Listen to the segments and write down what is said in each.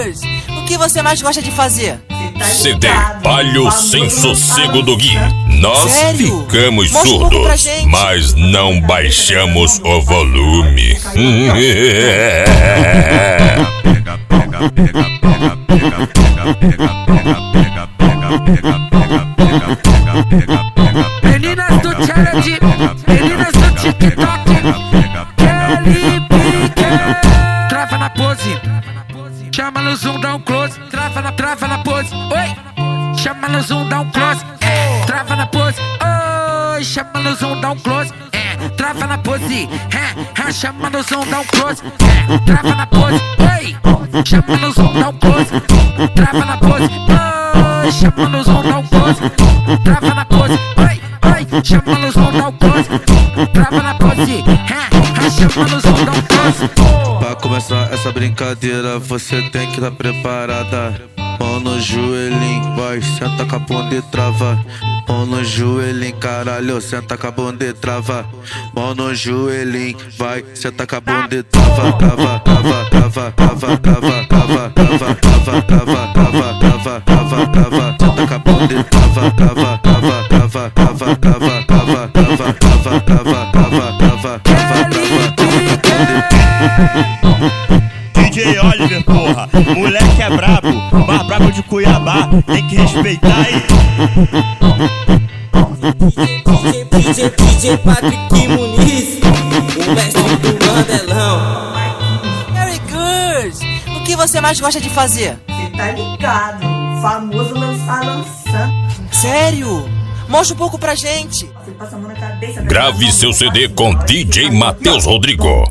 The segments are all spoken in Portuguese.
Girls, o que você mais gosta de fazer? CD Palho Sem Sossego do Gui. Nós Sério? ficamos Mostra um pouco pra surdos, gente. mas não baixamos o volume. Meninas do challenge, meninas do TikTok, Kelly Pique. Trava na pose, chama no zoom, dá um close. Trava na pose, oi. Chama no zoom, dá um close. Trava na pose, oi. Chama no zoom, dá um close. Trava na pose, chama no zoom, dá um close. Trava na pose, oi. Chama no zoom, dá um close. Trava na pose, oi. Chama no zoom, dá um close. Trava na pose, oi. Chama no zoom, dá um close. Trava na pose, chama no zoom, dá um close. Pra começar essa brincadeira, você tem que estar preparada. Mão no joelhinho, vai, senta com a bunda e trava. Mão no joelhinho, caralho, senta com a bunda e trava. Mão no joelhinho, vai, senta com a bunda e trava. Trava, trava, trava, trava, trava, trava, trava, trava, trava, trava, trava, trava, trava. Senta com a bunda e trava, trava, trava, trava, trava, trava, trava, trava, trava, trava, trava, trava, DJ Oliver, porra, moleque é brabo, mais brabo de Cuiabá, tem que respeitar aí. DJ Patrick Muniz, o mestre do Mandelão. Very Girls, o que você mais gosta de fazer? Cê tá ligado, famoso lançando. Sério? Mostra um pouco pra gente. Você passa a mão na cabeça. Grave seu CD com DJ Matheus Rodrigo.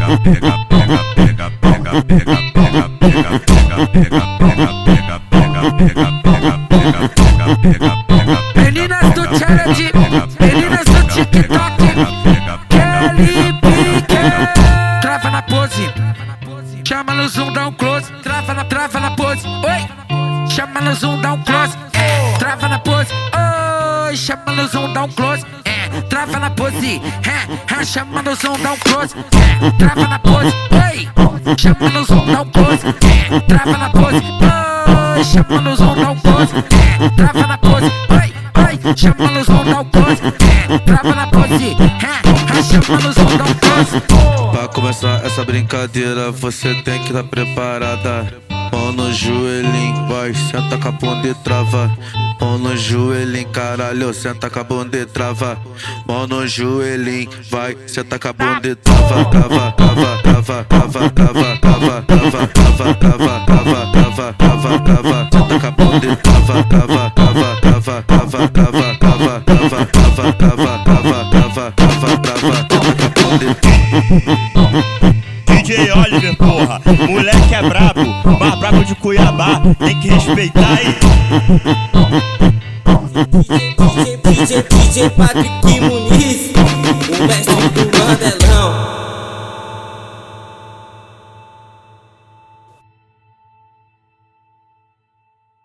Meninas do challenge, meninas do TikTok, Kelly Pique. Trava na pose, chama no zoom, dá um close. Trava na pose, oi. Chama no zoom, dá um close. Trava na pose, oi. Chama no zoom, dá um close. Trava na pose, chama no zoom, dá um close. Trava na pose, oi. Chama no zoom, dá um close. Trava na pose, oi. Chama no zoom, dá um close. Trava na pose, oi. Chama no zoom, dá um close. Trava na pose, chama no zoom, dá um close. Pra começar essa brincadeira, você tem que estar preparada. Mão no joelhinho, vai, senta com a bunda e trava. Mão no joelhinho, caralho, senta com a bunda e trava. Mão no joelhinho, vai, senta com a bunda e trava. Trava, trava, trava, trava, trava, trava, trava, trava, trava, trava, trava, trava, trava. Senta com a bunda e trava, trava, trava, trava, trava, trava, trava, trava, trava, trava, trava, trava, trava, trava. Senta com a bunda e trava. DJ Oliver, porra, moleque é brabo, mais brabo de Cuiabá, tem que respeitar aí. DJ Patrick Muniz,